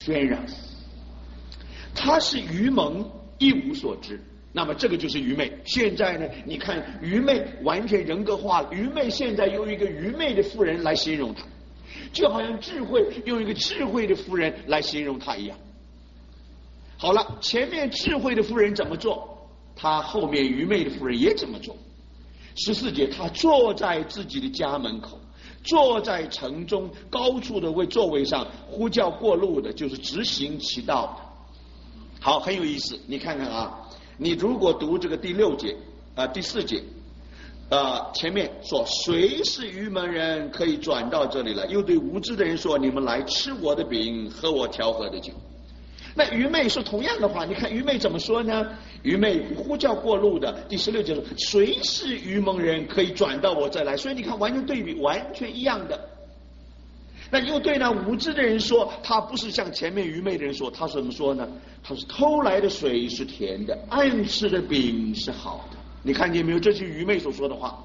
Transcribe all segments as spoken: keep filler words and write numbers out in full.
宣嚷，他是愚蒙，一无所知。那么这个就是愚昧。现在呢，你看愚昧完全人格化了。愚昧现在用一个愚昧的妇人来形容他，就好像智慧用一个智慧的妇人来形容他一样。好了，前面智慧的妇人怎么做，他后面愚昧的妇人也怎么做。十四节，他坐在自己的家门口，坐在城中高处的位座位上，呼叫过路的，就是直行其道的。好，很有意思。你看看啊，你如果读这个第六节啊、呃、第四节，呃，前面说谁是愚蒙人可以转到这里来，又对无知的人说，你们来吃我的饼，喝我调和的酒。那愚昧说同样的话，你看愚昧怎么说呢？愚昧呼叫过路的，第十六节说谁是愚蒙人可以转到我这来。所以你看完全对比，完全一样的。那又对那无知的人说，他不是像前面愚昧的人说，他怎么说呢？他是偷来的水是甜的，暗吃的饼是好的。你看见没有？这是愚昧所说的话。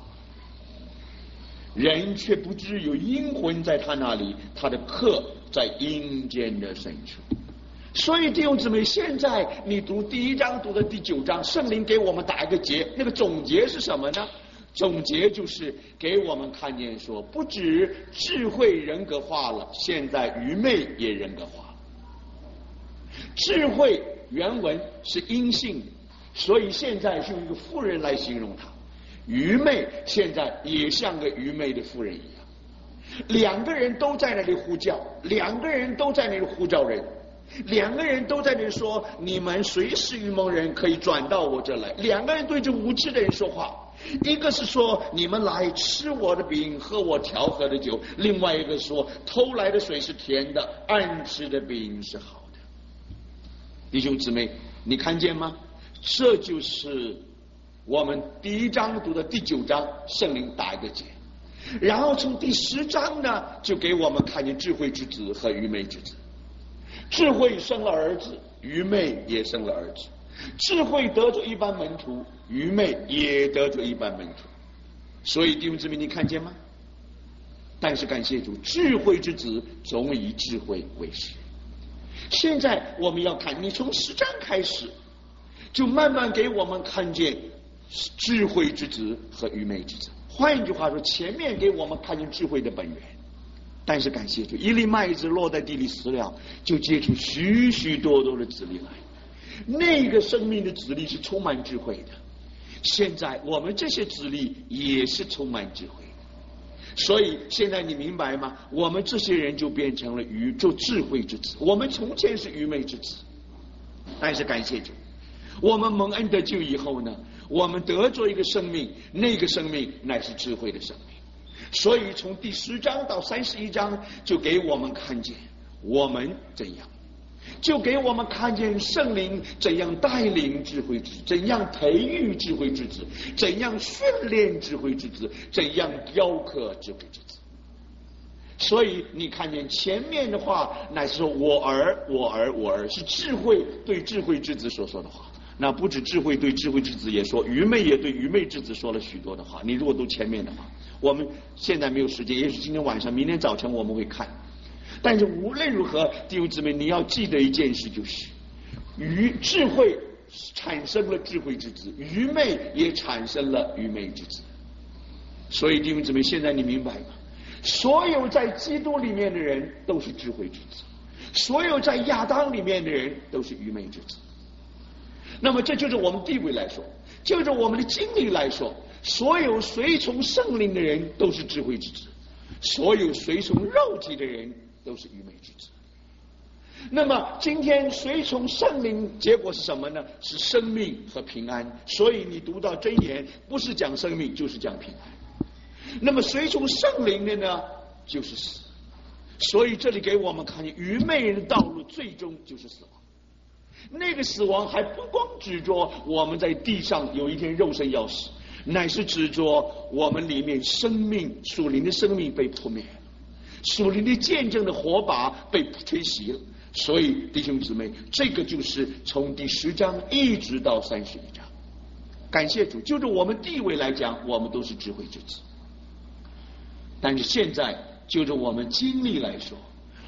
人却不知有阴魂在他那里，他的客在阴间的深处。所以弟兄姊妹，现在你读第一章读到第九章，圣灵给我们打一个结，那个总结是什么呢？总结就是给我们看见说，不止智慧人格化了，现在愚昧也人格化了。智慧原文是阴性，所以现在是用一个妇人来形容它。愚昧现在也像个愚昧的妇人一样，两个人都在那里呼叫，两个人都在那里呼召人，两个人都在那里说，你们谁是愚蒙人可以转到我这来。两个人对着无知的人说话，一个是说你们来吃我的饼，喝我调和的酒，另外一个说偷来的水是甜的，暗吃的饼是好的。弟兄姊妹，你看见吗？这就是我们第一章读的第九章，圣灵打一个结，然后从第十章呢，就给我们看见智慧之子和愚昧之子。智慧生了儿子，愚昧也生了儿子。智慧得着一般门徒，愚昧也得着一般门徒。所以弟兄姊妹，你看见吗？但是感谢主，智慧之子总以智慧为师。现在我们要看，你从十章开始，就慢慢给我们看见智慧之子和愚昧之子。换一句话说，前面给我们看见智慧的本源。但是感谢主，一粒麦子落在地里死了，就结出许许多多的子粒来。那个生命的子粒是充满智慧的。现在我们这些子粒也是充满智慧的。所以现在你明白吗？我们这些人就变成了宇宙智慧之子。我们从前是愚昧之子，但是感谢主，我们蒙恩得救以后呢，我们得着一个生命，那个生命乃是智慧的生命。所以从第十章到三十一章就给我们看见我们怎样，就给我们看见圣灵怎样带领智慧之子，怎样培育智慧之子，怎样训练智慧之子，怎样雕刻智慧之子。所以你看见前面的话乃是说我儿我儿我儿，是智慧对智慧之子所说的话。那不止智慧对智慧之子也说，愚昧也对愚昧之子说了许多的话。你如果读前面的话，我们现在没有时间，也许今天晚上明天早晨我们会看。但是无论如何，弟兄姊妹，你要记得一件事，就是愚智慧产生了智慧之子，愚昧也产生了愚昧之子。所以弟兄姊妹，现在你明白吗？所有在基督里面的人都是智慧之子，所有在亚当里面的人都是愚昧之子。那么这就是我们地位来说，就是我们的经历来说，所有随从圣灵的人都是智慧之子，所有随从肉体的人都是愚昧之子。那么今天随从圣灵，结果是什么呢？是生命和平安。所以你读到箴言，不是讲生命就是讲平安。那么随从圣灵的呢，就是死。所以这里给我们看见愚昧人的道路最终就是死亡。那个死亡还不光指着我们在地上有一天肉身要死，乃是指着我们里面生命属灵的生命被扑灭了，属灵的见证的火把被吹熄了。所以弟兄姊妹，这个就是从第十章一直到三十一章。感谢主，就着我们地位来讲，我们都是智慧之子。但是现在就着我们经历来说，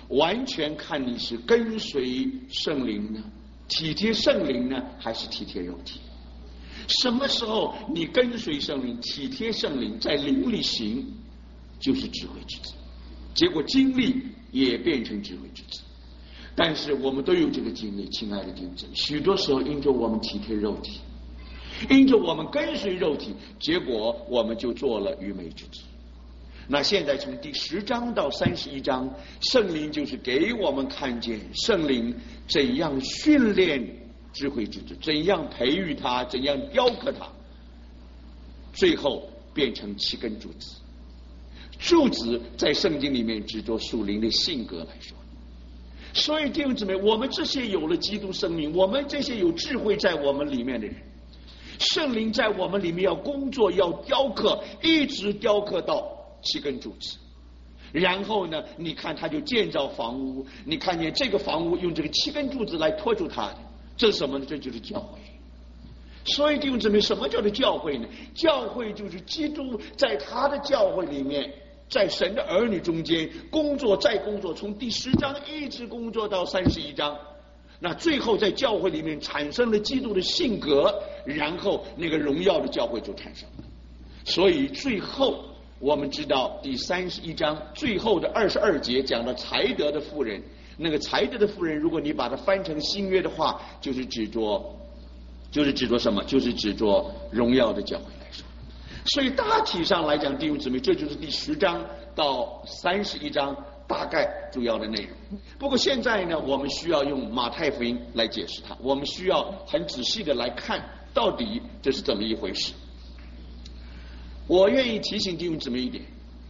完全看你是跟随圣灵呢，体贴圣灵呢，还是体贴肉体。什么时候你跟随圣灵，体贴圣灵，在灵里行，就是智慧之子，结果经历也变成智慧之子。但是我们都有这个经历，亲爱的弟兄姊妹，许多时候因着我们体贴肉体，因着我们跟随肉体，结果我们就做了愚昧之子。那现在从第十章到三十一章，圣灵就是给我们看见圣灵怎样训练智慧之子，怎样培育他，怎样雕刻他，最后变成七根柱子。柱子在圣经里面指着属灵的性格来说。所以弟兄姊妹，我们这些有了基督生命，我们这些有智慧在我们里面的人，圣灵在我们里面要工作，要雕刻，一直雕刻到七根柱子。然后呢，你看他就建造房屋，你看见这个房屋用这个七根柱子来托住他的，这是什么呢？这就是教会。所以弟兄姊妹，什么叫做教会呢？教会就是基督在他的教会里面，在神的儿女中间工作，再工作，从第十章一直工作到三十一章，那最后在教会里面产生了基督的性格，然后那个荣耀的教会就产生了。所以最后我们知道第三十一章最后的二十二节讲到才德的妇人，那个才德的妇人，如果你把它翻成新约的话，就是指着就是指着什么？就是指着荣耀的教会来说。所以大体上来讲，弟兄姊妹，这就是第十章到三十一章大概主要的内容。不过现在呢，我们需要用马太福音来解释它，我们需要很仔细的来看到底这是怎么一回事。我愿意提醒弟兄姊妹一点，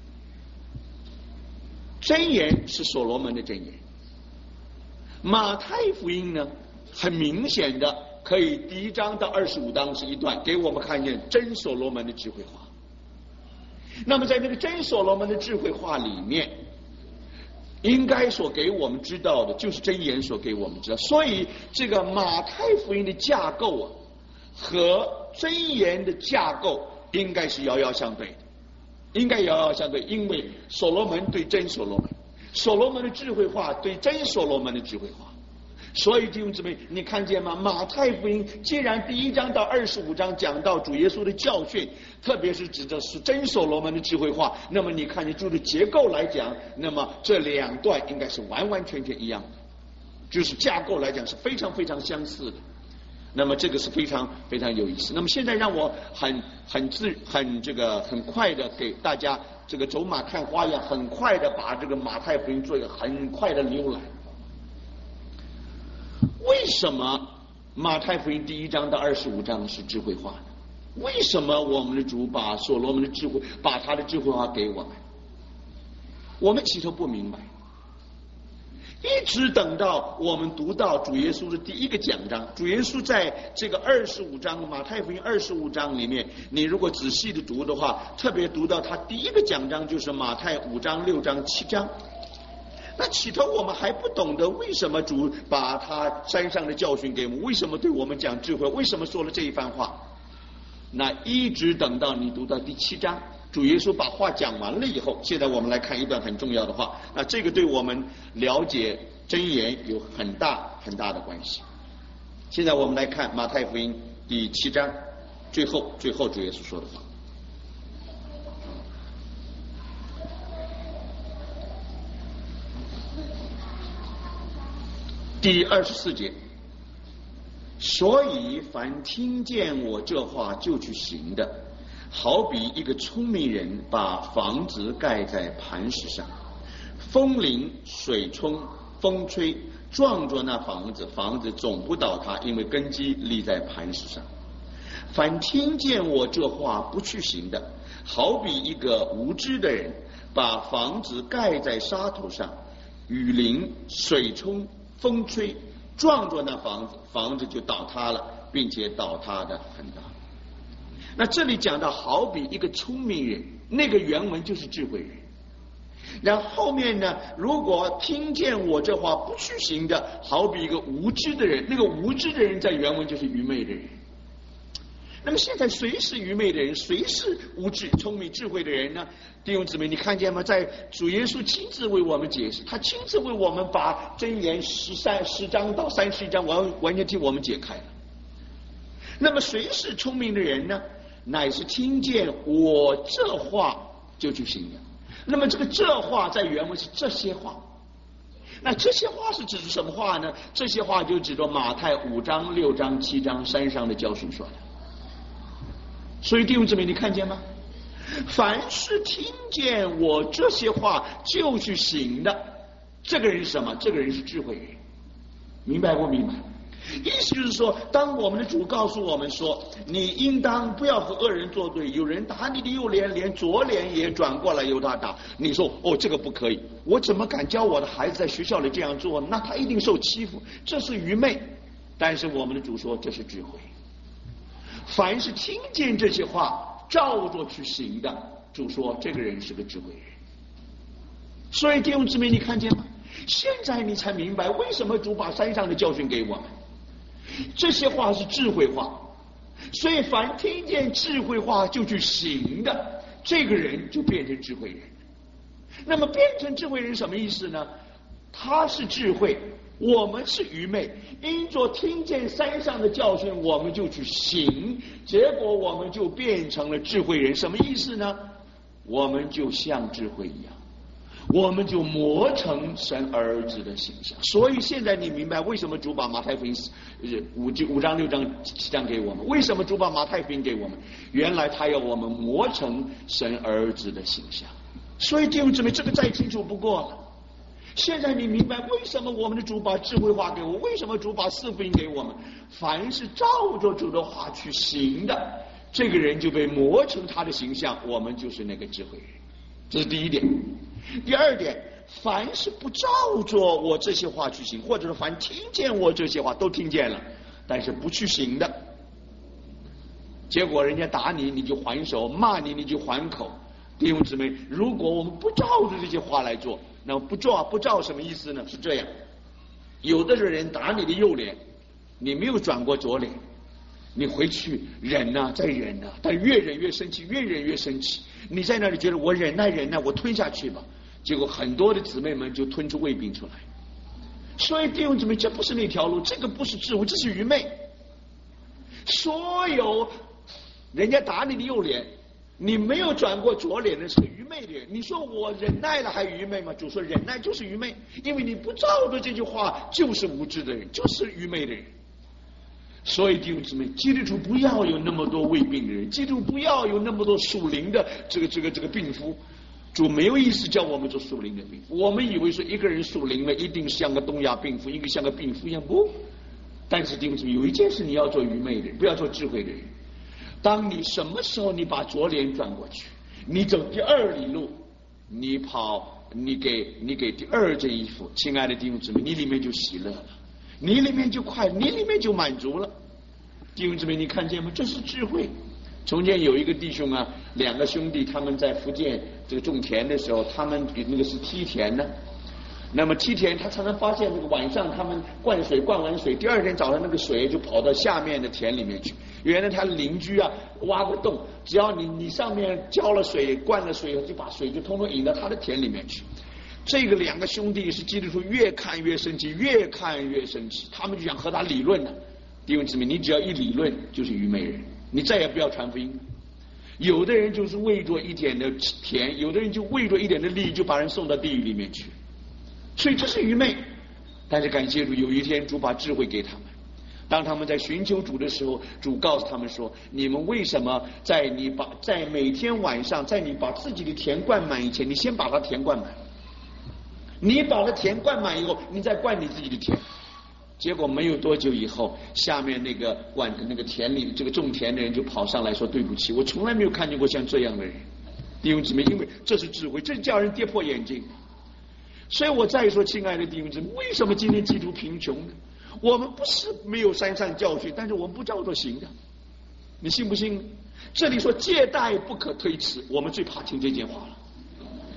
箴言是所罗门的箴言，马太福音呢，很明显的可以第一章到二十五章是一段，给我们看见真所罗门的智慧话。那么在那个真所罗门的智慧话里面，应该所给我们知道的就是箴言所给我们知道。所以这个马太福音的架构啊，和箴言的架构应该是遥遥相对的，应该遥遥相对，因为所罗门对真所罗门，所罗门的智慧话对真所罗门的智慧话。所以弟兄姊妹，你看见吗？马太福音既然第一章到二十五章讲到主耶稣的教训，特别是指的是真所罗门的智慧话，那么你看见就着结构来讲，那么这两段应该是完完全全一样的，就是架构来讲是非常非常相似的。那么这个是非常非常有意思。那么现在让我很很自很这个很快的给大家这个走马看花一样，很快的把这个马太福音做一个很快的浏览。为什么马太福音第一章到二十五章是智慧话呢？为什么我们的主把所罗门的智慧，把他的智慧话给我们？我们起初不明白，一直等到我们读到主耶稣的第一个讲章。主耶稣在这个二十五章马太福音二十五章里面，你如果仔细的读的话，特别读到他第一个讲章就是马太五章六章七章。那起头我们还不懂得为什么主把他山上的教训给我们，为什么对我们讲智慧，为什么说了这一番话。那一直等到你读到第七章，主耶稣把话讲完了以后，现在我们来看一段很重要的话，那这个对我们了解箴言有很大很大的关系。现在我们来看马太福音第七章最后最后主耶稣说的话。第二十四节，所以凡听见我这话就去行的，好比一个聪明人把房子盖在磐石上，风淋水冲风吹，撞着那房子，房子总不倒塌，因为根基立在磐石上。凡听见我这话不去行的，好比一个无知的人把房子盖在沙头上，雨淋水冲风吹，撞着那房子，房子就倒塌了，并且倒塌的很大。那这里讲到好比一个聪明人，那个原文就是智慧人。然后后面呢，如果听见我这话不去行的，好比一个无知的人，那个无知的人在原文就是愚昧的人。 那么现在谁是愚昧的人，谁是无知、聪明、智慧的人呢？弟兄姊妹，你看见吗？在主耶稣亲自为我们解释，他亲自为我们把箴言十三十章到三十一章完完全替我们解开了。那么谁是聪明的人呢？乃是听见我这话就去行的。那么这个这话在原文是这些话。那这些话是指什么话呢？这些话就指着马太五章、六章、七章、三章的教训说的。所以弟兄姊妹，你看见吗？凡是听见我这些话就去行的，这个人是什么？这个人是智慧人。明白不明白？意思就是说，当我们的主告诉我们说，你应当不要和恶人作对，有人打你的右脸，连左脸也转过来由他打，你说哦，这个不可以，我怎么敢教我的孩子在学校里这样做？那他一定受欺负，这是愚昧。但是我们的主说这是智慧。凡是听见这些话照着去行的，主说这个人是个智慧人。所以弟兄姊妹，你看见吗？现在你才明白为什么主把山上的教训给我们。这些话是智慧话，所以凡听见智慧话就去行的，这个人就变成智慧人。那么变成智慧人什么意思呢？他是智慧，我们是愚昧，因着听见山上的教训我们就去行，结果我们就变成了智慧人。什么意思呢？我们就像智慧一样，我们就磨成神儿子的形象。所以现在你明白为什么主把马太福音五五章六章七章给我们，为什么主把马太福音给我们？原来他要我们磨成神儿子的形象。所以弟兄姊妹，这个再清楚不过了。现在你明白为什么我们的主把智慧话给我，为什么主把四福音给我们？凡是照着主的话去行的，这个人就被磨成他的形象，我们就是那个智慧人。这是第一点。第二点，凡是不照着我这些话去行，或者是凡听见我这些话都听见了，但是不去行的，结果人家打你你就还手，骂你你就还口。弟兄姊妹，如果我们不照着这些话来做，那么不照不照什么意思呢？是这样，有的人打你的右脸，你没有转过左脸，你回去忍呐、啊，再忍呐、啊，但越忍越生气，越忍越生气。你在那里觉得我忍耐忍耐，我吞下去吧，结果很多的姊妹们就吞出胃病出来。所以弟兄姊妹，这不是那条路，这个不是智慧，这是愚昧。所有人家打你的右脸，你没有转过左脸的是个愚昧的人。你说我忍耐了还愚昧吗？主说忍耐就是愚昧，因为你不照着这句话就是无知的人，就是愚昧的人。所以弟兄姊妹，基督徒不要有那么多胃病的人，基督徒不要有那么多属灵的这个这个这个病夫。主没有意思叫我们做属灵的病夫。我们以为说一个人属灵的一定像个东亚病夫，一个像个病夫一样，不。但是弟兄姊妹，有一件事你要做愚昧的人，不要做智慧的人。当你什么时候你把左脸转过去，你走第二里路，你跑你给你给第二件衣服，亲爱的弟兄姊妹，你里面就喜乐了，你里面就快，你里面就满足了。弟兄姊妹，你看见吗？这是智慧。从前有一个弟兄啊，两个兄弟，他们在福建这个种田的时候，他们那个是梯田呢。那么梯田，他常常发现这个晚上他们灌水，灌完水，第二天早上那个水就跑到下面的田里面去。原来他邻居啊挖个洞，只要你你上面浇了水，灌了水，就把水就通通引到他的田里面去。这个两个兄弟是基督徒，越看越生气，越看越生气，他们就想和他理论了。弟兄姊妹，你只要一理论就是愚昧人，你再也不要传福音。有的人就是为着一点的田，有的人就为着一点的利益，就把人送到地狱里面去。所以这是愚昧。但是感谢主，有一天主把智慧给他们。当他们在寻求主的时候，主告诉他们说：你们为什么在你把在每天晚上，在你把自己的田灌满以前，你先把它田灌满。你把它田灌满以后，你再灌你自己的田。结果没有多久以后，下面那个灌那个田里这个种田的人就跑上来说：对不起，我从来没有看见过像这样的人。弟兄姊妹，因为这是智慧，这是叫人跌破眼镜。所以我再说，亲爱的弟兄姊妹，为什么今天基督贫穷呢？我们不是没有山上教训，但是我们不照着行的。你信不信？这里说借贷不可推迟，我们最怕听这件话了。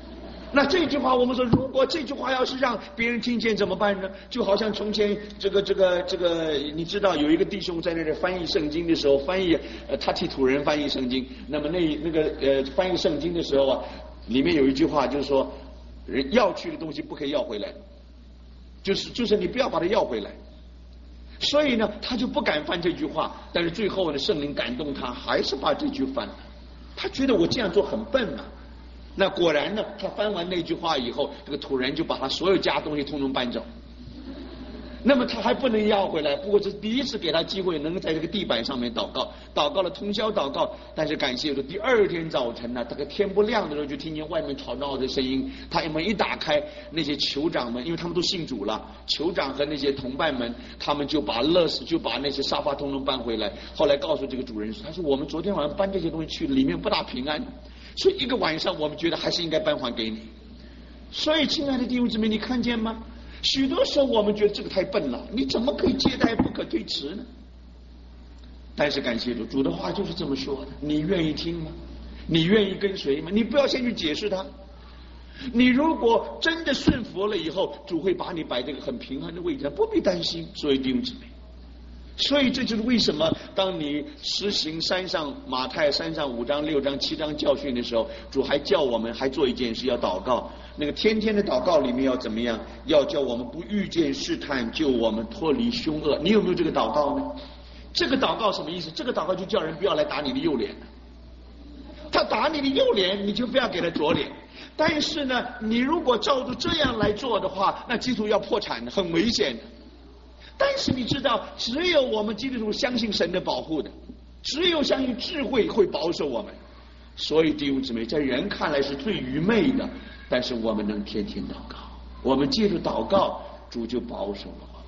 那这句话我们说，如果这句话要是让别人听见怎么办呢？就好像从前这个这个这个，你知道有一个弟兄在那里翻译圣经的时候，翻译呃他替土人翻译圣经，那么那那个呃翻译圣经的时候啊，里面有一句话就是说，人要去的东西不可以要回来，就是就是你不要把它要回来。所以呢，他就不敢翻这句话，但是最后呢，圣灵感动他，还是把这句翻了。他觉得我这样做很笨啊。那果然呢，他翻完那句话以后，这个土人就把他所有家东西通通搬走。那么他还不能要回来，不过这是第一次给他机会，能够在这个地板上面祷告，祷告了通宵祷告。但是感谢主，第二天早晨呢，这个天不亮的时候，就听见外面吵闹的声音。他一门一打开，那些酋长们，因为他们都信主了，酋长和那些同伴们，他们就把乐死，就把那些沙发通通搬回来。后来告诉这个主人说，他说我们昨天晚上搬这些东西去，里面不大平安。所以一个晚上，我们觉得还是应该搬还给你。所以，亲爱的弟兄姊妹，你看见吗？许多时候我们觉得这个太笨了，你怎么可以接待不可推迟呢？但是感谢主，主的话就是这么说的，你愿意听吗？你愿意跟随吗？你不要先去解释它。你如果真的顺服了以后，主会把你摆这个很平安的位置上，不必担心。所以弟兄姊妹，所以这就是为什么当你实行山上马太山上五章六章七章教训的时候，主还叫我们还做一件事，要祷告。那个天天的祷告里面要怎么样？要叫我们不遇见试探，救我们脱离凶恶。你有没有这个祷告呢？这个祷告什么意思？这个祷告就叫人不要来打你的右脸。他打你的右脸，你就不要给他左脸。但是呢，你如果照着这样来做的话，那基督徒要破产的，很危险的。但是你知道，只有我们基督徒相信神的保护的，只有相信智慧会保守我们。所以弟兄姊妹，在人看来是最愚昧的，但是我们能天天祷告，我们借着祷告，主就保守了我们。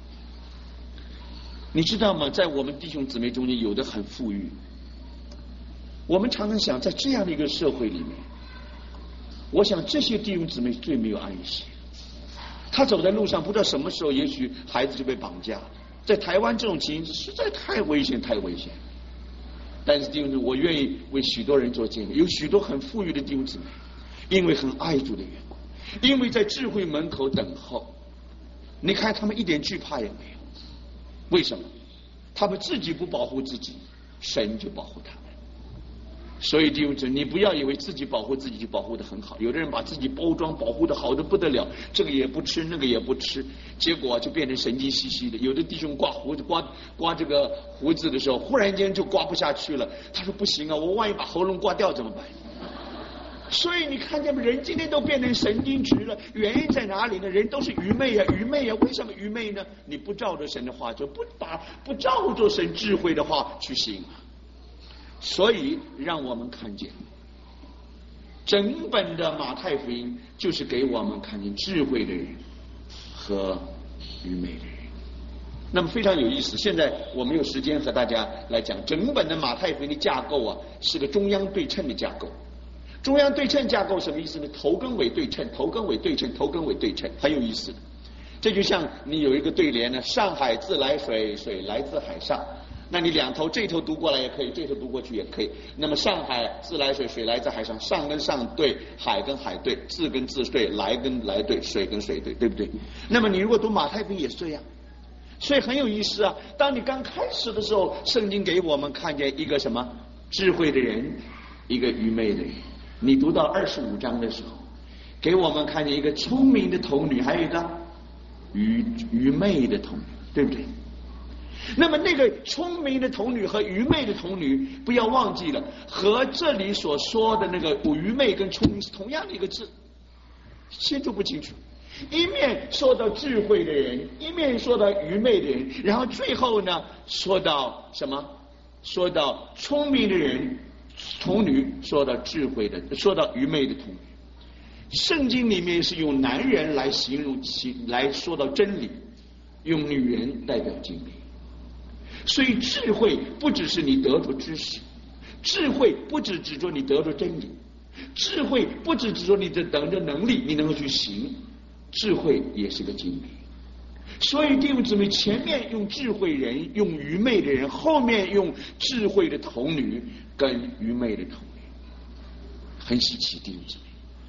你知道吗？在我们弟兄姊妹中间，有的很富裕。我们常常想，在这样的一个社会里面，我想这些弟兄姊妹最没有安息。他走在路上，不知道什么时候，也许孩子就被绑架。在台湾这种情形实在太危险，太危险。但是弟兄姊妹，我愿意为许多人做见证，有许多很富裕的弟兄姊妹，因为很爱主的缘故，因为在智慧门口等候，你看他们一点惧怕也没有。为什么？他们自己不保护自己，神就保护他们。所以弟兄姊妹，你不要以为自己保护自己就保护得很好。有的人把自己包装保护得好的不得了，这个也不吃，那个也不吃，结果就变成神经兮兮的。有的弟兄刮胡子刮刮这个胡子的时候，忽然间就刮不下去了。他说不行啊，我万一把喉咙刮掉怎么办？所以你看见人今天都变成神经质了，原因在哪里呢？人都是愚昧啊，愚昧啊！为什么愚昧呢？你不照着神的话，就不把不照着神智慧的话去行啊。所以让我们看见，整本的马太福音就是给我们看见智慧的人和愚昧的人。那么非常有意思，现在我没有时间和大家来讲整本的马太福音的架构啊，是个中央对称的架构。中央对称架构什么意思呢？头跟尾对称，头跟尾对称，头跟尾对称，很有意思的。这就像你有一个对联呢，上海自来水，水来自海上。那你两头这头读过来也可以，这头读过去也可以。那么上海自来水，水来自海上，上跟上对，海跟海对，字跟字对，来跟来对，水跟水对，对不对？那么你如果读马太福音也是这样，所以很有意思啊。当你刚开始的时候，圣经给我们看见一个什么智慧的人，一个愚昧的人。你读到二十五章的时候，给我们看见一个聪明的童女，还有一个愚愚昧的童女，对不对？那么那个聪明的童女和愚昧的童女，不要忘记了，和这里所说的那个愚昧跟聪明是同样的一个字，清楚不清楚？一面说到智慧的人，一面说到愚昧的人，然后最后呢说到什么？说到聪明的人童女，说到智慧的，说到愚昧的童女。圣经里面是用男人来形容其来说到真理，用女人代表经历。所以智慧不只是你得着知识，智慧不只指着你得着真理，智慧不只指着你的等着能力你能够去行，智慧也是个经历。所以弟兄姊妹，前面用智慧人，用愚昧的人，后面用智慧的童女跟愚昧的童女，很稀奇。弟兄姊妹，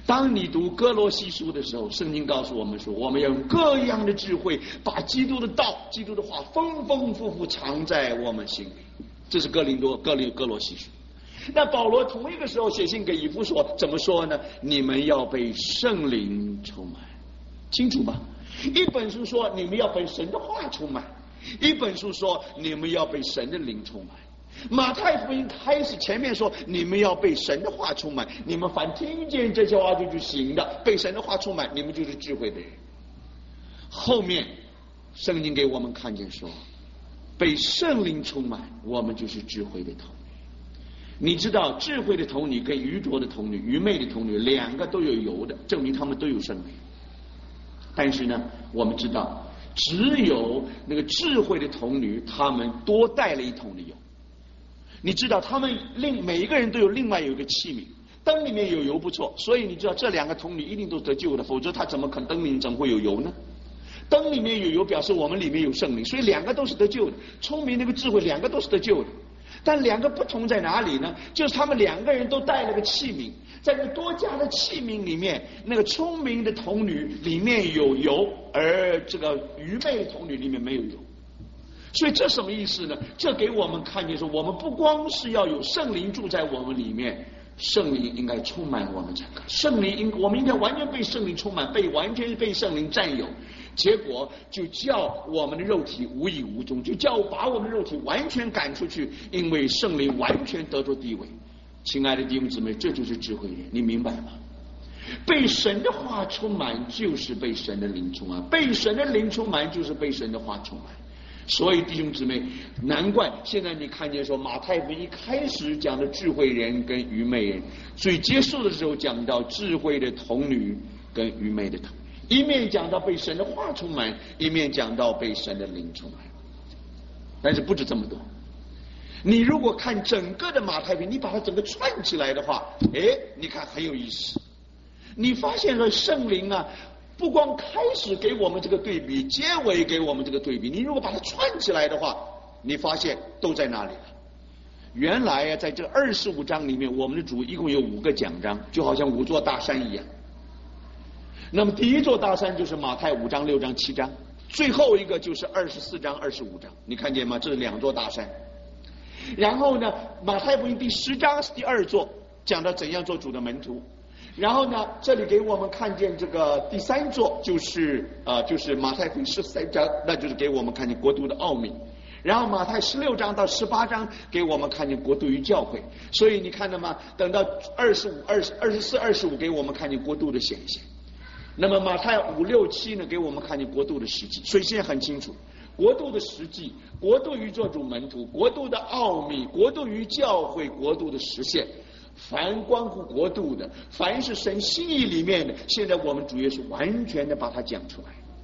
当你读哥罗西书的时候，圣经告诉我们说，我们要用各样的智慧，把基督的道、基督的话丰丰富富藏在我们心里。这是哥林多、哥林哥罗西书。那保罗同一个时候写信给以弗所，怎么说呢？你们要被圣灵充满，清楚吧？一本书说你们要被神的话充满，一本书说你们要被神的灵充满。马太福音开始前面说你们要被神的话充满，你们凡听见这些话就去行的，被神的话充满，你们就是智慧的人。后面圣经给我们看见说，被圣灵充满，我们就是智慧的童女。你知道智慧的童女跟愚拙的童女、愚昧的童女两个都有油的，证明他们都有圣灵。但是呢，我们知道只有那个智慧的童女，他们多带了一桶的油。你知道他们另每一个人都有另外有一个器皿，灯里面有油不错，所以你知道这两个童女一定都得救的，否则他怎么可能灯里面怎么会有油呢？灯里面有油表示我们里面有圣灵，所以两个都是得救的。聪明那个智慧两个都是得救的，但两个不同在哪里呢？就是他们两个人都带了个器皿，在这多加的器皿里面，那个聪明的童女里面有油，而这个愚昧的童女里面没有油。所以这什么意思呢？这给我们看见说，我们不光是要有圣灵住在我们里面，圣灵应该充满我们整个。圣灵应我们应该完全被圣灵充满，被完全被圣灵占有。结果就叫我们的肉体无影无踪，就叫把我们的肉体完全赶出去，因为圣灵完全得着地位。亲爱的弟兄姊妹，这就是智慧人，你明白吗？被神的话充满就是被神的灵充满，被神的灵充满就是被神的话充满。所以弟兄姊妹，难怪现在你看见说马太福音一开始讲的智慧人跟愚昧人，最结束的时候讲到智慧的童女跟愚昧的童女，一面讲到被神的话充满，一面讲到被神的灵充满。但是不止这么多，你如果看整个的马太福音，你把它整个串起来的话，哎，你看很有意思。你发现了圣灵啊，不光开始给我们这个对比，结尾给我们这个对比，你如果把它串起来的话，你发现都在那里了。原来啊，在这二十五章里面，我们的主一共有五个讲章，就好像五座大山一样。那么第一座大山就是马太五章、六章、七章，最后一个就是二十四章、二十五章，你看见吗？这是两座大山。然后呢，马太福音第十章是第二座，讲到怎样做主的门徒。然后呢，这里给我们看见这个第三座，就是呃，就是马太福音十三章，那就是给我们看见国度的奥秘。然后马太十六章到十八章给我们看见国度与教会。所以你看到吗？等到二十五、二十、二十四、二十五给我们看见国度的显现。那么马太五六七呢，给我们看见国度的实际。所以现在很清楚，国度的实际，国度与做主门徒，国度的奥秘，国度与教会，国度的实现。凡关乎国度的，凡是神心意里面的，现在我们主耶稣完全的把它讲出来。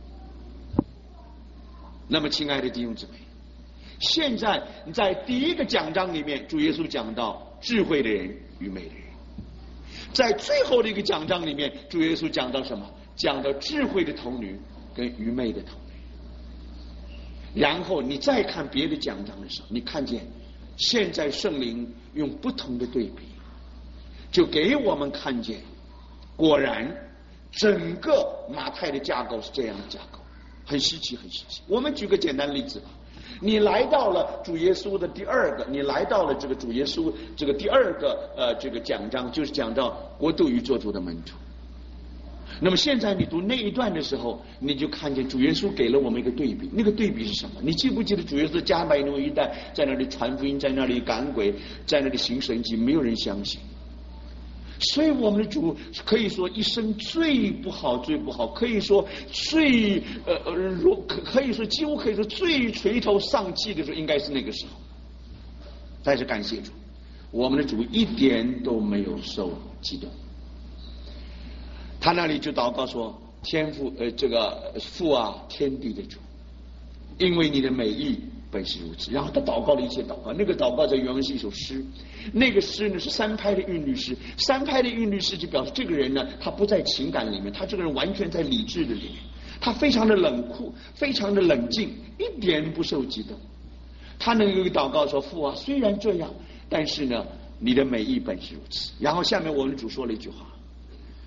那么亲爱的弟兄姊妹，现在在第一个讲章里面，主耶稣讲到智慧的人、愚昧的人；在最后的一个讲章里面，主耶稣讲到什么？讲到智慧的童女跟愚昧的童女。然后你再看别的讲章的时候，你看见现在圣灵用不同的对比，就给我们看见，果然整个马太的架构是这样的架构，很稀奇，很稀奇。我们举个简单的例子吧，你来到了主耶稣的第二个，你来到了这个主耶稣这个第二个呃这个讲章，就是讲到国度与做主的门徒。那么现在你读那一段的时候，你就看见主耶稣给了我们一个对比，那个对比是什么？你记不记得主耶稣加百农一带在那里传福音，在那里赶鬼，在那里行神迹，没有人相信。所以我们的主可以说一生最不好最不好，可以说最呃呃如可可以说几乎可以说最垂头丧气的时候，应该是那个时候。但是感谢主，我们的主一点都没有受激动。他那里就祷告说：天父呃这个父啊，天地的主，因为你的美意本是如此。然后他祷告了一切祷告，那个祷告在原文是一首诗，那个诗呢是三拍的韵律诗。三拍的韵律诗就表示这个人呢，他不在情感里面，他这个人完全在理智的里面，他非常的冷酷，非常的冷静，一点不受激动。他能够祷告说：父啊，虽然这样，但是呢，你的美意本是如此。然后下面我们主说了一句话：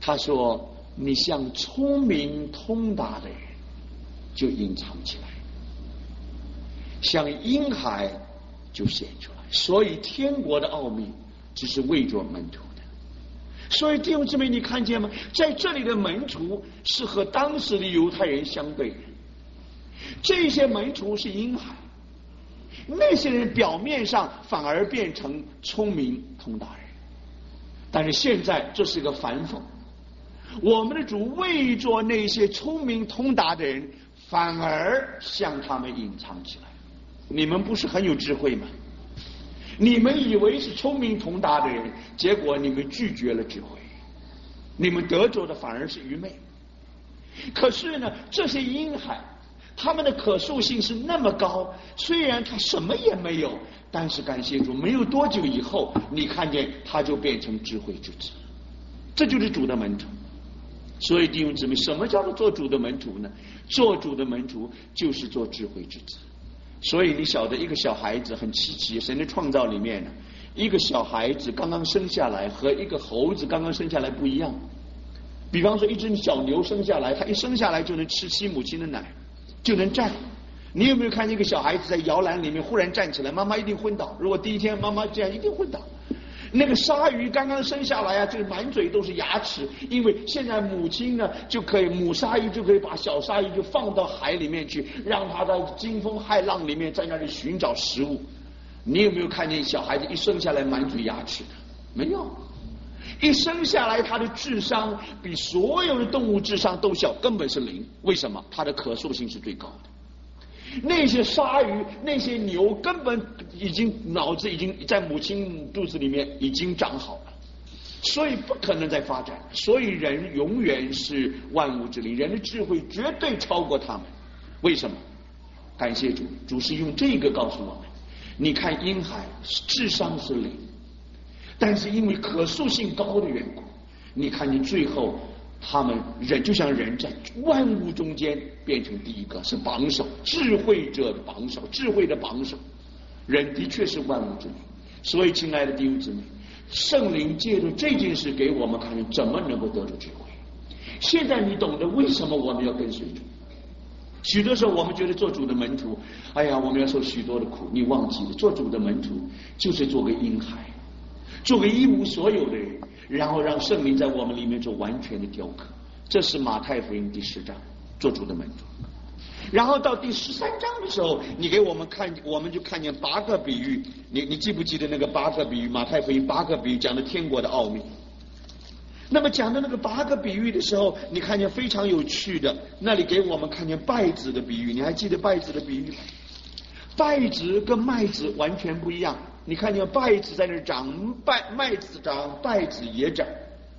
他说你像聪明通达的人就隐藏起来，像婴孩就显出来。所以天国的奥秘只是为着门徒的。所以弟兄姊妹，你看见吗？在这里的门徒是和当时的犹太人相对的，这些门徒是婴孩，那些人表面上反而变成聪明通达人。但是现在这是一个反讽，我们的主为着那些聪明通达的人，反而向他们隐藏起来。你们不是很有智慧吗？你们以为是聪明通达的人，结果你们拒绝了智慧，你们得着的反而是愚昧。可是呢，这些婴孩他们的可塑性是那么高，虽然他什么也没有，但是感谢主，没有多久以后，你看见他就变成智慧之子。这就是主的门徒。所以弟兄姊妹，什么叫做做主的门徒呢？做主的门徒就是做智慧之子。所以你晓得，一个小孩子很稀奇，神的创造里面呢，一个小孩子刚刚生下来和一个猴子刚刚生下来不一样。比方说一只小牛生下来，它一生下来就能吃其母亲的奶，就能站。你有没有看见一个小孩子在摇篮里面忽然站起来，妈妈一定昏倒。如果第一天妈妈这样，一定昏倒。那个鲨鱼刚刚生下来啊，这个满嘴都是牙齿，因为现在母亲呢就可以，母鲨鱼就可以把小鲨鱼就放到海里面去，让它在惊风骇浪里面在那里寻找食物。你有没有看见小孩子一生下来满嘴牙齿的？没有。一生下来他的智商比所有的动物智商都小，根本是零。为什么？他的可塑性是最高的。那些鲨鱼那些牛根本已经脑子已经在母亲肚子里面已经长好了，所以不可能再发展。所以人永远是万物之灵，人的智慧绝对超过他们。为什么？感谢主，主是用这个告诉我们。你看婴孩智商是零，但是因为可塑性高的缘故，你看你最后他们人就像人在万物中间变成第一个，是榜首，智慧者的榜首，智慧的榜首。人的确是万物之灵。所以亲爱的弟兄姊妹，圣灵借助这件事给我们看见怎么能够得着智慧。现在你懂得为什么我们要跟随主。许多时候我们觉得做主的门徒，哎呀，我们要受许多的苦。你忘记了，做主的门徒就是做个婴孩，做个一无所有的人，然后让圣灵在我们里面做完全的雕刻。这是马太福音第十章做主的门徒。然后到第十三章的时候，你给我们看，我们就看见八个比喻。你你记不记得那个八个比喻？马太福音八个比喻讲的天国的奥秘。那么讲的那个八个比喻的时候，你看见非常有趣的，那里给我们看见稗子的比喻。你还记得稗子的比喻吗？稗子跟麦子完全不一样。你看见稗子在那长，麦麦子长，稗子也长。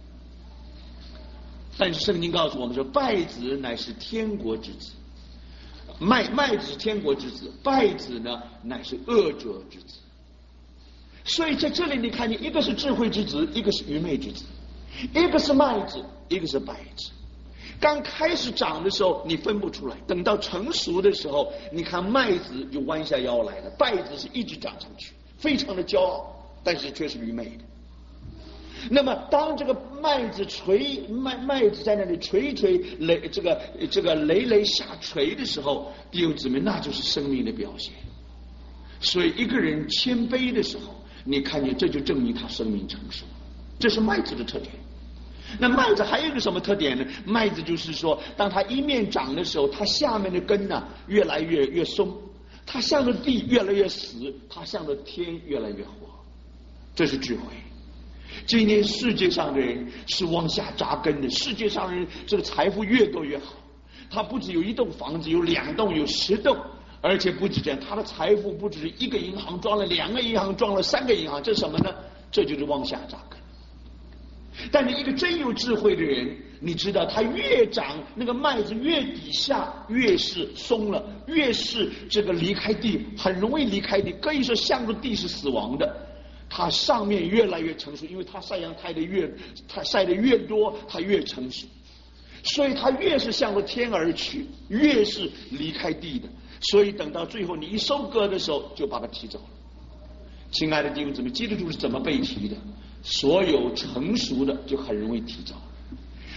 但是圣经告诉我们说，稗子乃是天国之子，麦麦子是天国之子，稗子呢乃是恶者之子。所以在这里你看见，一个是智慧之子，一个是愚昧之子，一个是麦子，一个是稗子。刚开始长的时候你分不出来，等到成熟的时候，你看麦子就弯下腰来了，稗子是一直长上去，非常的骄傲，但是却是愚昧的。那么当这个麦子垂麦麦子在那里垂垂累这个这个累累下垂的时候，弟兄姊妹，那就是生命的表现。所以一个人谦卑的时候，你看见这就证明他生命成熟，这是麦子的特点。那麦子还有一个什么特点呢？麦子就是说，当它一面长的时候，它下面的根呢、啊、越来越越松，它向着地越来越死，它向着天越来越活。这是智慧。今天世界上的人是往下扎根的，世界上人这个财富越多越好，他不只有一栋房子，有两栋，有十栋，而且不止这样，他的财富不只是一个银行装了，两个银行装了，三个银行，这是什么呢？这就是往下扎根。但是一个真有智慧的人，你知道他越长，那个麦子越底下越是松了，越是这个离开地，很容易离开地，可以说向着地是死亡的。它上面越来越成熟，因为它晒阳晒得越它晒得越多，它越成熟，所以它越是向着天而去，越是离开地的。所以等到最后你一收割的时候，就把它提走了。亲爱的弟兄姊妹，基督徒是怎么被提的？所有成熟的就很容易提走，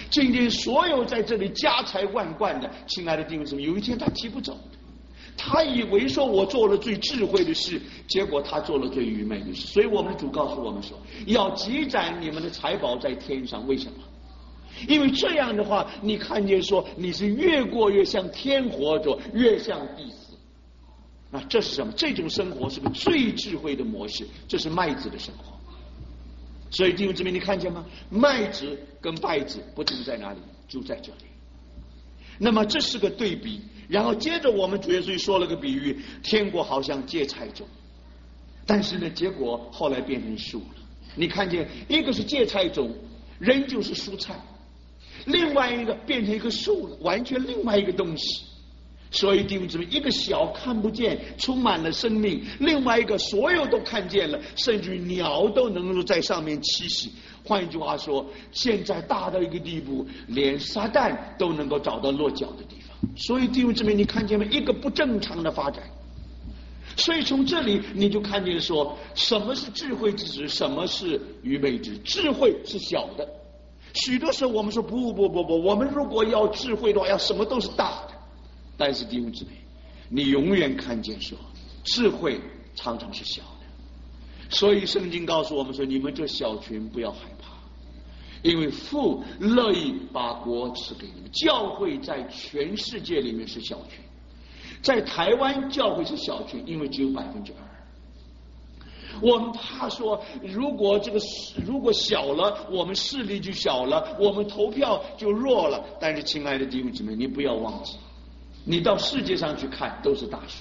今天所有在这里家财万贯的，亲爱的弟兄姊妹，有一天他提不走的。他以为说我做了最智慧的事，结果他做了最愚昧的事。所以我们的主告诉我们说，要积攒你们的财宝在天上。为什么？因为这样的话，你看见说你是越过越像天活着，越像地死。那这是什么？这种生活是个最智慧的模式，这是麦子的生活。所以弟兄姊妹，你看见吗？麦子跟稗子不同在哪里？就在这里。那么这是个对比，然后接着我们主耶稣说了个比喻，天国好像芥菜种，但是呢，结果后来变成树了。你看见一个是芥菜种，人就是蔬菜，另外一个变成一个树了，完全另外一个东西。所以弟兄姊妹，一个小看不见，充满了生命；另外一个所有都看见了，甚至于鸟都能够在上面栖息。换一句话说，现在大到一个地步，连撒旦都能够找到落脚的地方。所以弟兄姊妹，你看见没？一个不正常的发展。所以从这里你就看见说，什么是智慧之子，什么是愚昧之子。智慧是小的，许多时候我们说不不不不，我们如果要智慧的话，要什么都是大的。但是弟兄姊妹，你永远看见说，智慧常常是小的。所以圣经告诉我们说，你们这小群不要害怕，因为父乐意把国赐给你们。教会在全世界里面是小群，在台湾教会是小群，因为只有百分之二。我们怕说，如果这个如果小了，我们势力就小了，我们投票就弱了。但是亲爱的弟兄姊妹，你不要忘记，你到世界上去看都是大数。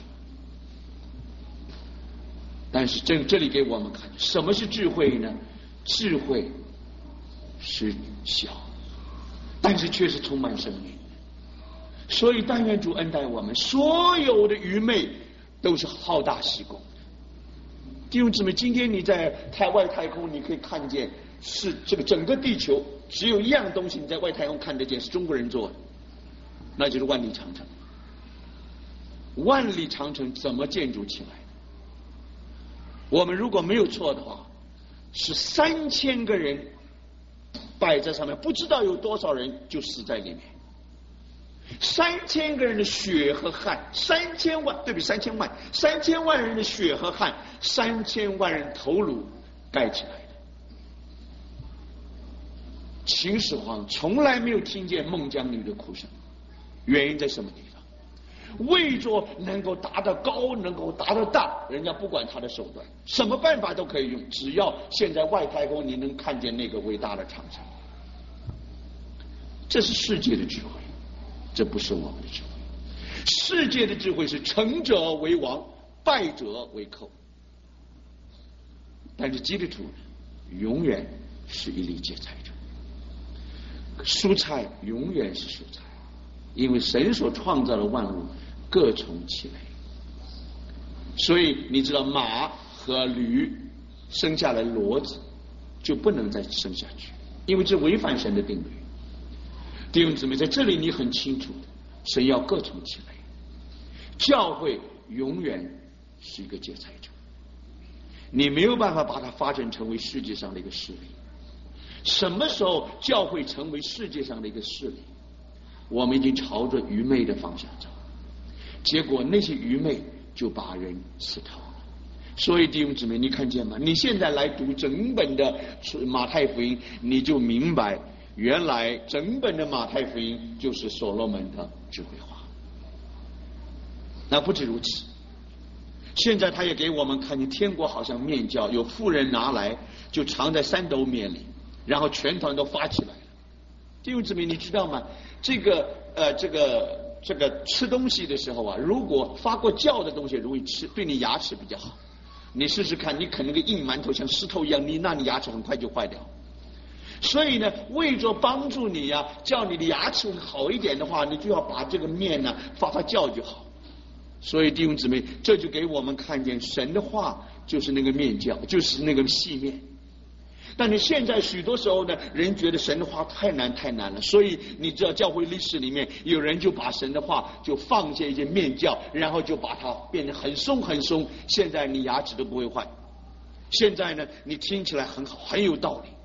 但是这这里给我们看，什么是智慧呢？智慧是小，但是却是充满生命。所以但愿主恩待我们，所有的愚昧都是好大喜功。弟兄姊妹，今天你在太外太空，你可以看见是这个整个地球只有一样东西你在外太空看得见，是中国人做的，那就是万里长城。万里长城怎么建筑起来的？我们如果没有错的话，是三千个人摆在上面，不知道有多少人就死在里面。三千个人的血和汗，三千万对比三千万，三千万人的血和汗，三千万人头颅盖起来的。秦始皇从来没有听见孟姜女的哭声，原因在什么地方？为着能够达到高，能够达到大，人家不管他的手段，什么办法都可以用，只要现在外太空你能看见那个伟大的长城。这是世界的智慧，这不是我们的智慧。世界的智慧是成者为王，败者为寇。但是基督徒永远是一粒芥菜种，蔬菜永远是蔬菜，因为神所创造的万物各从其类。所以你知道马和驴生下来骡子就不能再生下去，因为这违反神的定律。弟兄姊妹，在这里你很清楚的，神要各从其类。教会永远是一个芥菜种，你没有办法把它发展成为世界上的一个势力。什么时候教会成为世界上的一个势力？我们已经朝着愚昧的方向走，结果那些愚昧就把人刺透了。所以弟兄姊妹，你看见吗？你现在来读整本的马太福音，你就明白，原来整本的马太福音就是所罗门的智慧话。那不止如此，现在他也给我们看见天国好像面教，有妇人拿来就藏在三斗面里，然后全团都发起来了。弟兄姊妹，你知道吗？这个呃，这个这个吃东西的时候啊，如果发过酵的东西容易吃，对你牙齿比较好。你试试看，你啃那个硬馒头像石头一样，你那你牙齿很快就坏掉。所以呢，为着帮助你呀、啊，叫你的牙齿好一点的话，你就要把这个面呢发发酵就好。所以弟兄姊妹，这就给我们看见神的话就是那个面酵，就是那个细面。但是现在许多时候呢，人觉得神的话太难太难了，所以你知道教会历史里面有人就把神的话就放下一些面酵，然后就把它变得很松很松，现在你牙齿都不会坏。现在呢，你听起来很好，很有道理。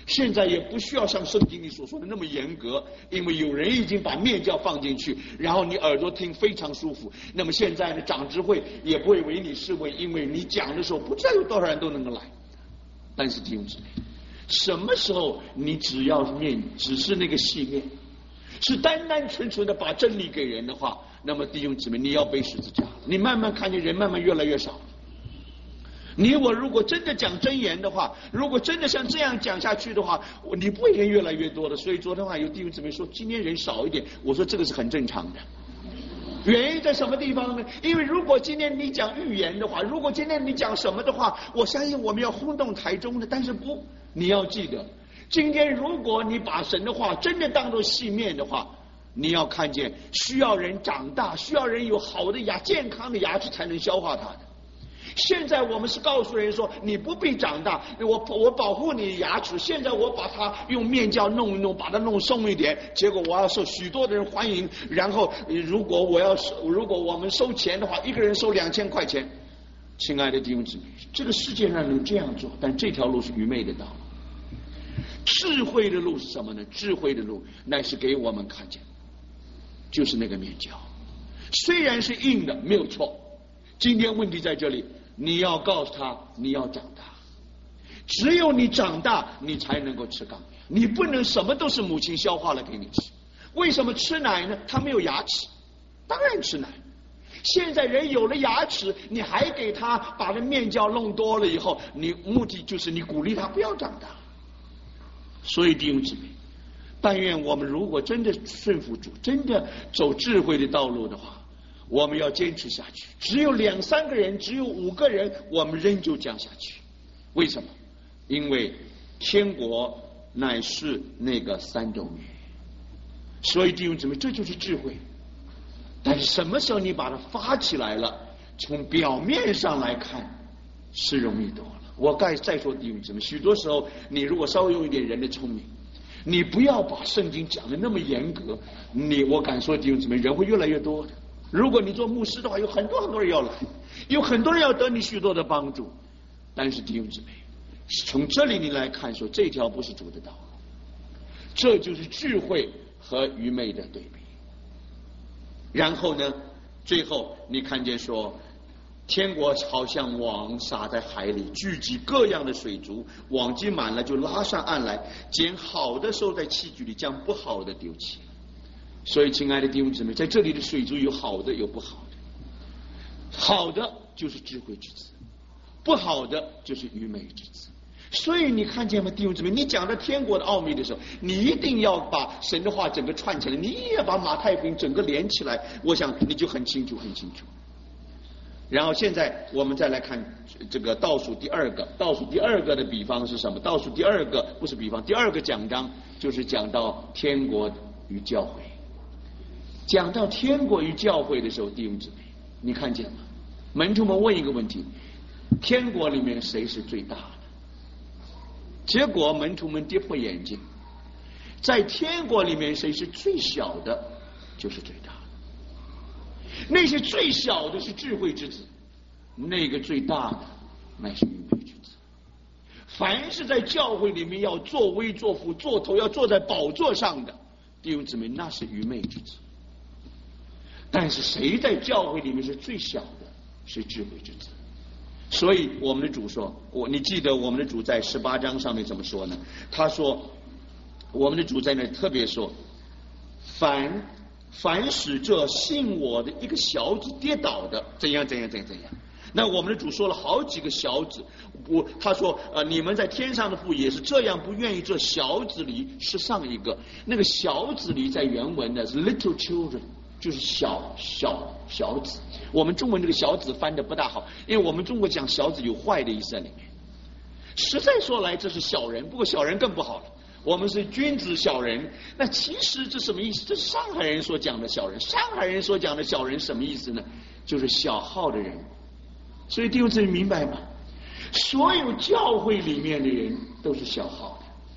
现在也不需要像圣经里所说的那么严格，因为有人已经把面教放进去，然后你耳朵听非常舒服。那么现在呢，长执会也不会唯你是问，因为你讲的时候不知道有多少人都能够来。但是弟兄姊妹，什么时候你只要面只是那个细面，是单单纯纯的把真理给人的话，那么弟兄姊妹，你要背十字架，你慢慢看见人慢慢越来越少。你我如果真的讲真言的话，如果真的像这样讲下去的话，你不会人越来越多的。所以昨天晚上有弟兄姊妹说今天人少一点，我说这个是很正常的。原因在什么地方呢？因为如果今天你讲预言的话，如果今天你讲什么的话，我相信我们要轰动台中的。但是不，你要记得，今天如果你把神的话真的当作细面的话，你要看见需要人长大，需要人有好的牙、健康的牙齿才能消化它的。现在我们是告诉人说，你不必长大，我我保护你牙齿。现在我把它用面胶弄一弄，把它弄松一点，结果我要受许多的人欢迎。然后如果我要收，如果我们收钱的话，一个人收两千块钱。亲爱的弟兄姊妹，这个世界上能这样做，但这条路是愚昧的道路。智慧的路是什么呢？智慧的路乃是给我们看见，就是那个面胶，虽然是硬的，没有错。今天问题在这里，你要告诉他你要长大，只有你长大你才能够吃糠，你不能什么都是母亲消化了给你吃。为什么吃奶呢？他没有牙齿，当然吃奶。现在人有了牙齿，你还给他把这面胶弄多了以后，你目的就是你鼓励他不要长大。所以弟兄姊妹，但愿我们如果真的顺服主，真的走智慧的道路的话，我们要坚持下去。只有两三个人，只有五个人，我们仍旧降下去。为什么？因为天国乃是那个三斗米。所以弟兄姊妹，这就是智慧。但是什么时候你把它发起来了，从表面上来看是容易多了。我该再说弟兄姊妹，许多时候你如果稍微用一点人的聪明，你不要把圣经讲的那么严格，你我敢说弟兄姊妹，人会越来越多的。如果你做牧师的话，有很多很多人要来，有很多人要得你许多的帮助。但是弟兄姊妹，从这里你来看说，这条不是主的道路，这就是智慧和愚昧的对比。然后呢，最后你看见说，天国好像网撒在海里，聚集各样的水族，网积满了就拉上岸来，捡好的收在器具里，将不好的丢弃。所以亲爱的弟兄姊妹，在这里的水族有好的有不好的，好的就是智慧之子，不好的就是愚昧之子。所以你看见吗，弟兄姊妹，你讲到天国的奥秘的时候，你一定要把神的话整个串起来，你也要把马太福音整个连起来，我想你就很清楚很清楚。然后现在我们再来看这个倒数第二个，倒数第二个的比方是什么？倒数第二个不是比方，第二个讲章就是讲到天国与教会。讲到天国与教会的时候，弟兄姊妹，你看见吗？门徒们问一个问题：天国里面谁是最大的？结果门徒们跌破眼镜，在天国里面谁是最小的，就是最大的。那些最小的是智慧之子，那个最大的乃是愚昧之子。凡是在教会里面要作威作福、做头，要坐在宝座上的弟兄姊妹，那是愚昧之子。但是谁在教会里面是最小的，是智慧之子。所以我们的主说，我你记得我们的主在十八章上面怎么说呢？他说，我们的主在那特别说，凡凡使这信我的一个小子跌倒的，怎样怎样怎样怎样。那我们的主说了好几个小子，我他说呃，你们在天上的父也是这样，不愿意这小子里是上一个。那个小子里在原文呢是 little children， 就是小小小子。我们中文这个小子翻的不大好，因为我们中国讲小子有坏的意思在里面。实在说来，这是小人，不过小人更不好了。我们是君子小人，那其实这什么意思？这是上海人所讲的小人。上海人所讲的小人什么意思呢？就是小号的人。所以弟兄姊妹明白吗？所有教会里面的人都是小号的，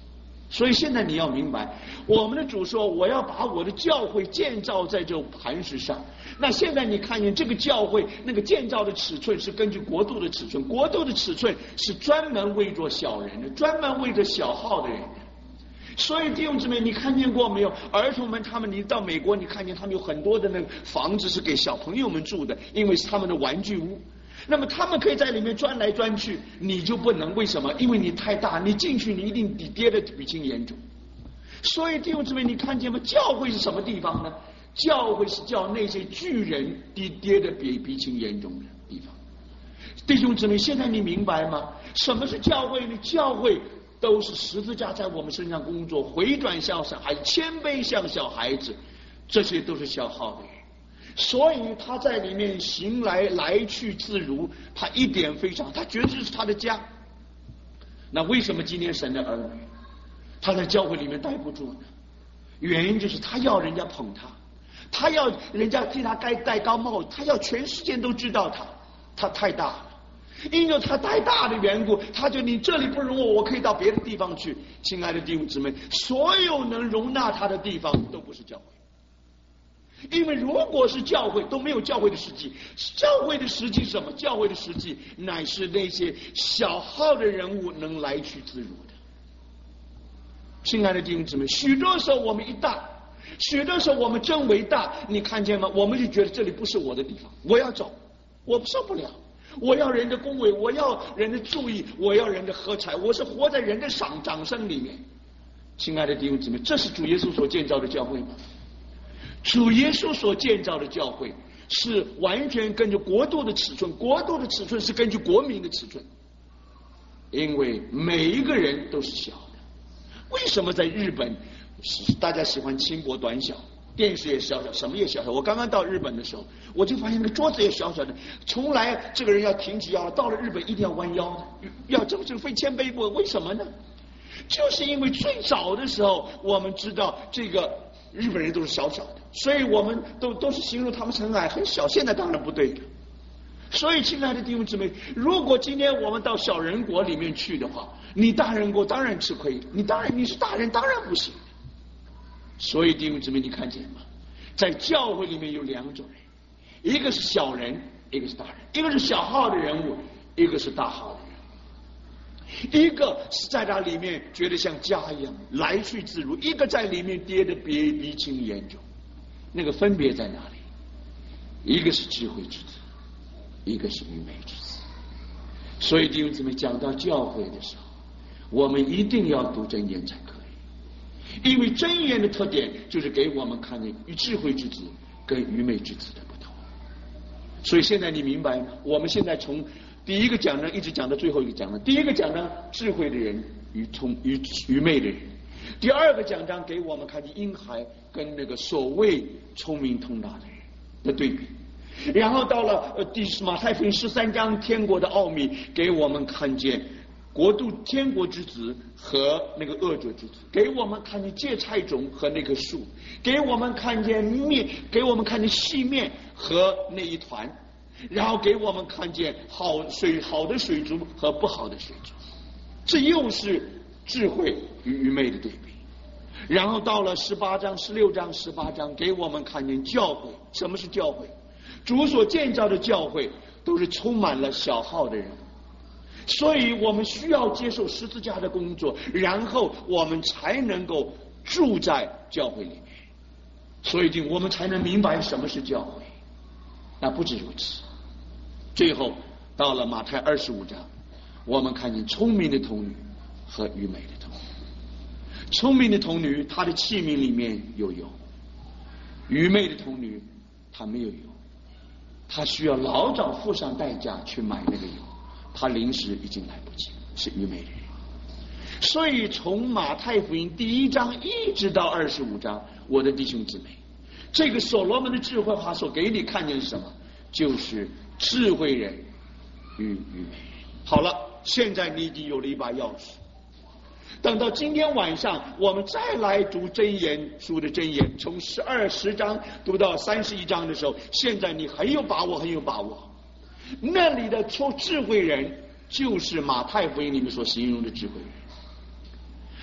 所以现在你要明白，我们的主说我要把我的教会建造在这磐石上。那现在你看见这个教会那个建造的尺寸是根据国度的尺寸，国度的尺寸是专门为着小人的，专门为着小号的人的。所以弟兄姊妹，你看见过没有？儿童们他们，你到美国，你看见他们有很多的那个房子是给小朋友们住的，因为是他们的玩具屋。那么他们可以在里面钻来钻去，你就不能，为什么？因为你太大，你进去你一定比跌的比轻严重。所以弟兄姊妹，你看见吗？教会是什么地方呢？教会是叫那些巨人跌跌的比比轻严重的地方。弟兄姊妹，现在你明白吗？什么是教会呢？教会都是十字架在我们身上工作，回转向上，还谦卑像小孩子，这些都是小号的人。所以他在里面行来来去自如，他一点非常，他觉得这是他的家。那为什么今天神的儿女他在教会里面待不住呢？原因就是他要人家捧他，他要人家替他盖戴高帽子，他要全世界都知道他，他太大了。因为他太大的缘故，他觉得你这里不容我，我可以到别的地方去。亲爱的弟兄姊妹，所有能容纳他的地方都不是教会。因为如果是教会，都没有教会的实际。教会的实际是什么？教会的实际乃是那些小号的人物能来去自如的。亲爱的弟兄姊妹，许多时候我们一大，许多时候我们真为大，你看见吗？我们就觉得这里不是我的地方，我要走，我受不了。我要人的恭维，我要人的注意，我要人的喝彩，我是活在人的赏掌声里面。亲爱的弟兄姊妹，这是主耶稣所建造的教会吗？主耶稣所建造的教会是完全根据国度的尺寸，国度的尺寸是根据国民的尺寸，因为每一个人都是小的。为什么在日本大家喜欢轻薄短小，电视也小小，什么也小小？我刚刚到日本的时候，我就发现那个桌子也小小的，从来这个人要挺起腰，到了日本一定要弯腰的，要这么这个非谦卑不？为什么呢？就是因为最早的时候，我们知道这个日本人都是小小的，所以我们都都是形容他们很矮很小。现在当然不对了。所以亲爱的弟兄姊妹，如果今天我们到小人国里面去的话，你大人国当然吃亏，你当然你是大人当然不行。所以弟兄姊妹，你看见吗？在教会里面有两种人，一个是小人，一个是大人，一个是小号的人物，一个是大号的人物，一个是在那里面觉得像家一样来去自如，一个在里面跌得比比轻严重。那个分别在哪里？一个是智慧之子，一个是愚昧之子。所以弟兄姊妹，讲到教会的时候，我们一定要读箴言才可以，因为箴言的特点就是给我们看见与智慧之子跟愚昧之子的不同。所以现在你明白吗？我们现在从第一个讲章一直讲到最后一个讲章，第一个讲章智慧的人与聪愚愚昧的人，第二个讲章给我们看见婴孩跟那个所谓聪明通达的人的对比。然后到了呃第马太福音十三章天国的奥秘，给我们看见国度天国之子和那个恶者之子，给我们看见芥菜种和那棵树，给我们看见面，给我们看见细面和那一团，然后给我们看见好水好的水族和不好的水族。这又是智慧与愚昧的对比。然后到了十八章十六章十八章，给我们看见教会。什么是教会？主所建造的教会都是充满了小号的人，所以我们需要接受十字架的工作，然后我们才能够住在教会里面，所以我们才能明白什么是教会。那不止如此，最后到了马太二十五章，我们看见聪明的童女和愚昧的童女。聪明的童女，她的器皿里面有油；愚昧的童女，她没有油，她需要老早付上代价去买那个油，她临时已经来不及，是愚昧的人。所以从马太福音第一章一直到二十五章，我的弟兄姊妹，这个所罗门的智慧话所给你看见是什么？就是智慧人与愚昧人。好了，现在你已经有了一把钥匙。等到今天晚上我们再来读箴言书的箴言，从十二十章读到三十一章的时候，现在你很有把握，很有把握。那里的说智慧人，就是马太福音里面所形容的智慧人。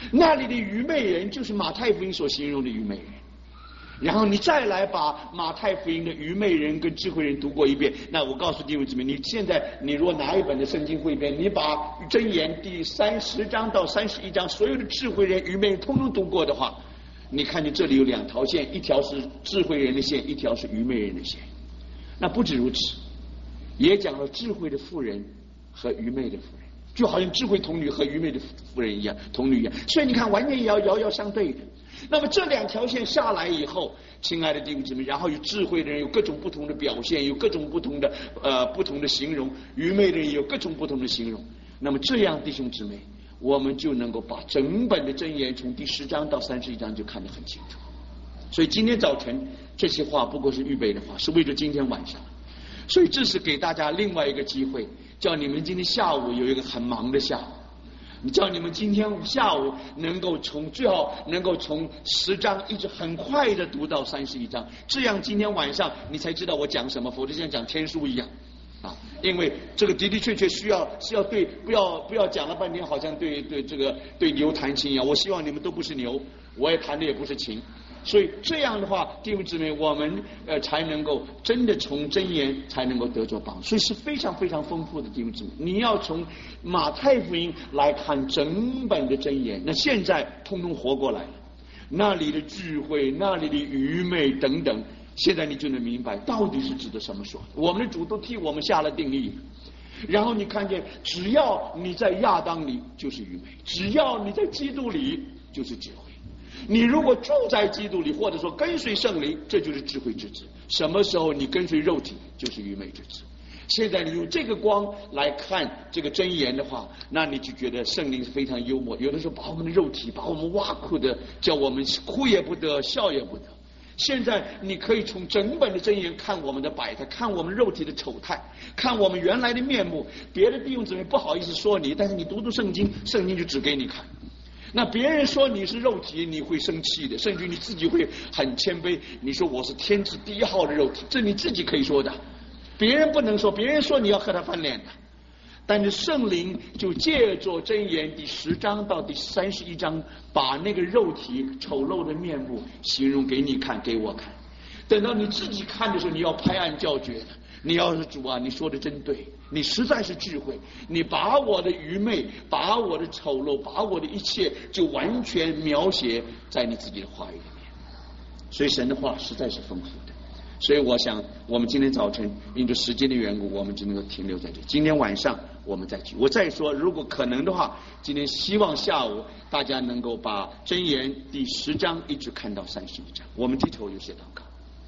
那里的愚昧人就是马太福音所形容的愚昧人。然后你再来把马太福音的愚昧人跟智慧人读过一遍，那我告诉弟兄姊妹，你现在你如果拿一本的圣经汇编，你把箴言第三十章到三十一章所有的智慧人愚昧人通通读过的话，你看见这里有两条线，一条是智慧人的线，一条是愚昧人的线。那不止如此，也讲了智慧的妇人和愚昧的妇人，就好像智慧童女和愚昧的妇人一样，童女一样。所以你看，完全也要遥遥相对的。那么这两条线下来以后，亲爱的弟兄姊妹，然后有智慧的人有各种不同的表现，有各种不同的呃不同的形容，愚昧的人有各种不同的形容。那么这样，弟兄姊妹，我们就能够把整本的箴言从第十章到三十一章就看得很清楚。所以今天早晨这些话不过是预备的话，是为了今天晚上。所以这是给大家另外一个机会，叫你们今天下午有一个很忙的下午。你叫你们今天下午能够从最好能够从十章一直很快的读到三十一章，这样今天晚上你才知道我讲什么，否则像讲天书一样啊！因为这个的的确确需要是要对，不要不要讲了半天，好像对对这个对牛弹琴一样。我希望你们都不是牛，我也弹的也不是琴。所以这样的话，弟兄姊妹，我们呃才能够真的从箴言才能够得着帮助，所以是非常非常丰富的弟兄姊妹。你要从马太福音来看整本的箴言，那现在通通活过来了，那里的智慧，那里的愚昧等等，现在你就能明白到底是指的什么说。我们的主都替我们下了定义。然后你看见，只要你在亚当里就是愚昧，只要你在基督里就是智慧。你如果住在基督里，或者说跟随圣灵，这就是智慧之子。什么时候你跟随肉体，就是愚昧之子。现在你用这个光来看这个箴言的话，那你就觉得圣灵是非常幽默，有的时候把我们的肉体把我们挖苦的，叫我们哭也不得，笑也不得。现在你可以从整本的箴言看我们的百态，看我们肉体的丑态，看我们原来的面目。别的弟兄姊妹不好意思说你，但是你读读圣经，圣经就指给你看。那别人说你是肉体，你会生气的，甚至你自己会很谦卑。你说我是天之第一号的肉体，这你自己可以说的，别人不能说。别人说你要和他翻脸的。但是圣灵就借着箴言第十章到第三十一章，把那个肉体丑陋的面目形容给你看，给我看。等到你自己看的时候，你要拍案叫绝的。你要是主啊，你说的真对，你实在是智慧，你把我的愚昧，把我的丑陋，把我的一切就完全描写在你自己的话语里面。所以神的话实在是丰富的。所以我想我们今天早晨因着时间的缘故，我们只能够停留在这。今天晚上我们再去。我再说，如果可能的话，今天希望下午大家能够把箴言第十章一直看到三十一章。我们低头有些祷告。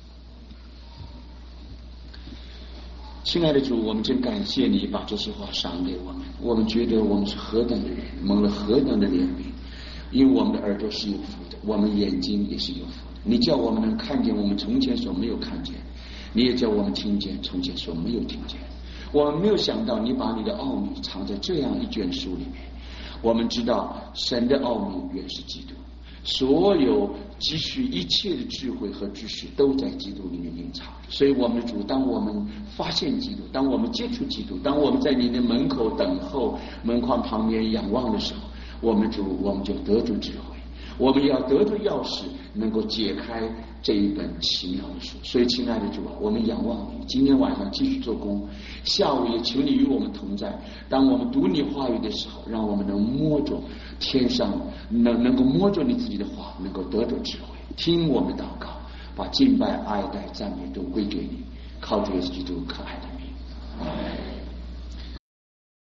亲爱的主，我们真感谢你把这些话赏给我们。我们觉得我们是何等的人，蒙了何等的怜悯。因为我们的耳朵是有福的，我们眼睛也是有福的。你叫我们能看见我们从前所没有看见，你也叫我们听见从前所没有听见。我们没有想到你把你的奥秘藏在这样一卷书里面。我们知道神的奥秘原是基督，所有积蓄一切的智慧和知识都在基督里面隐藏。所以我们的主，当我们发现基督，当我们接触基督，当我们在你的门口等候，门框旁边仰望的时候，我们主我们就得着智慧，我们要得着钥匙，能够解开这一本奇妙的书。所以亲爱的主啊，我们仰望你，今天晚上继续做工，下午也求你与我们同在。当我们读你话语的时候，让我们能摸着天上，能能够摸着你自己的话，能够得着智慧。听我们祷告，把敬拜、爱戴、赞美都归给你，靠主耶稣基督可爱的名。